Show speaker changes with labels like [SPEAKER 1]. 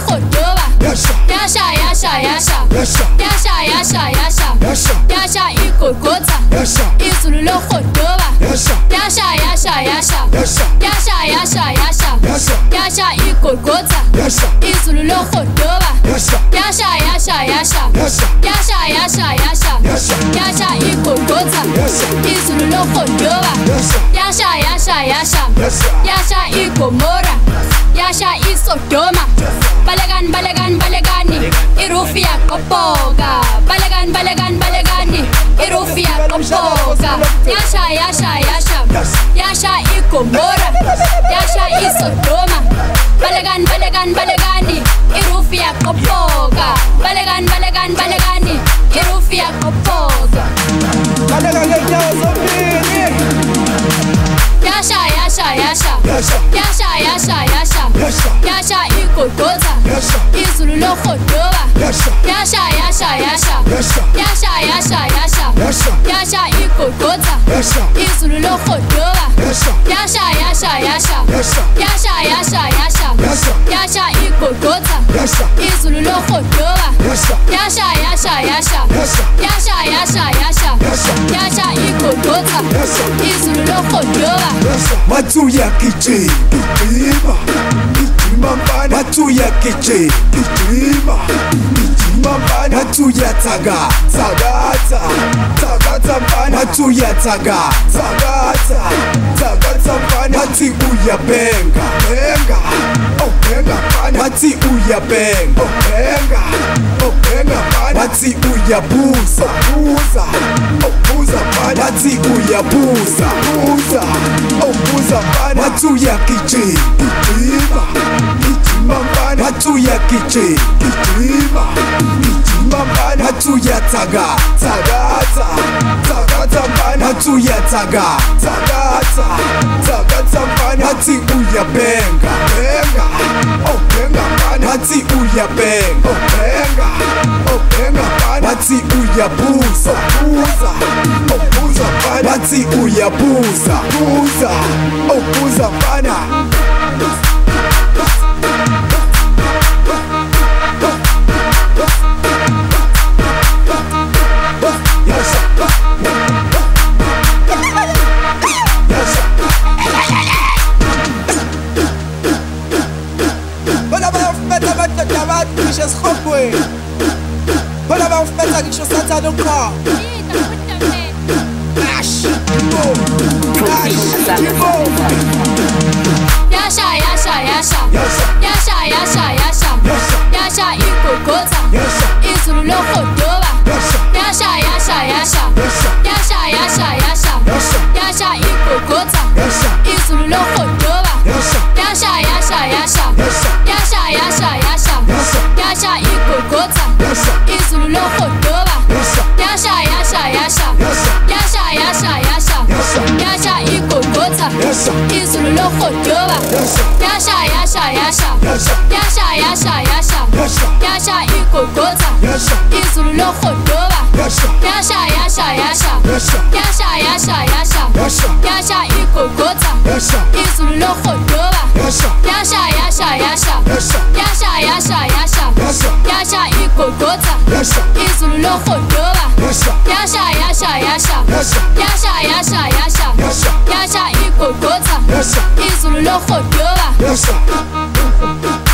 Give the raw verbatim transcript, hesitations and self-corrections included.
[SPEAKER 1] logodoba. Yasha, yasha, yasha, yasha, yasha, yasha, yasha, yasha igogotha. Izulu logodoba. Yasha, yasha, yasha, yasha, yasha, yasha, yasha igogotha. Izulu logodoba. Yasha, yasha, yasha, yasha, yasha, yasha igogotha. Izulu logodoba. Yasha, yasha, yasha, yasha igomora. Yasha isodoma. Balegan, balegan, balegani. Irufia kopoga. Balegan, balegan, balegani. Irufia kopoga. Yasha, yasha, yasha, yasha igomora. Yasha isodoma. Balegan, balegan, balegani. Irufia kopoga. Balegan, balegan, balegani. Irufia kopoga. Yasha, yasha, yasha, yasha, yasha, yasha, yasha igogotha. Izulu logodoba. Yasha, yasha, yasha, yasha, yasha, yasha igogotha. Izulu logodoba. Yasha, yasha, yasha, yasha, yasha, yasha igogotha. Izulu logodoba. Yasha, yasha, yasha, yasha, yasha, yasha igogotha. Izulu logodoba.
[SPEAKER 2] Matuya kiche, kichima, kichima mbana. Matuya kiche, kichima, kichima mbana. Matuya taga, taga, taga, taga mbana. Matuya taga, taga, taga, taga mbana. Mati uya benga, benga, oh benga mbana. Mati uya benga, oh benga, oh benga mbana. Mati uya buza, buza, oh buza mbana. Mati uya buza, buza, oh buza mbana. Matuya kiche, kichima, kichima mbana. Matuya kiche, kichima, kichima mbana. Matuya taga, taga, taga, taga mbana. Matuya taga, taga, taga, taga mbana. Mati uya benga, benga, oh benga mbana. Mati uya benga, oh benga, oh benga mbana. Mati uya buza, buza, oh buza mbana. Mati uya buza, buza, oh buza mbana.
[SPEAKER 3] Bana ba ufumeta ngisho satha nokha. Ash.
[SPEAKER 1] Yasha, yasha, yasha, yasha, yasha, yasha, yasha igogotha. Izulu logodoba. Yasha, yasha, yasha, yasha, yasha, yasha, yasha igogotha. Izulu logodoba. Yasha, yasha, yasha, yasha, yasha, yasha, yasha igogotha. Izulu logodoba. Yasha, yasha, yasha, yasha, yasha, yasha, yasha igogotha. Izulu logodoba. Yasha, yasha, yasha, yasha, yasha, yasha, yasha igogotha. Izulu logodoba. Yasha, yasha, yasha, yasha, yasha, yasha, yasha igogotha. Izulu logodoba. Yasha, yasha, yasha, yasha, yasha, yasha, yasha igogotha. Izulu logodoba. Yasha, yasha, yasha, yasha, yasha, yasha, yasha igogotha. Izulu logodoba.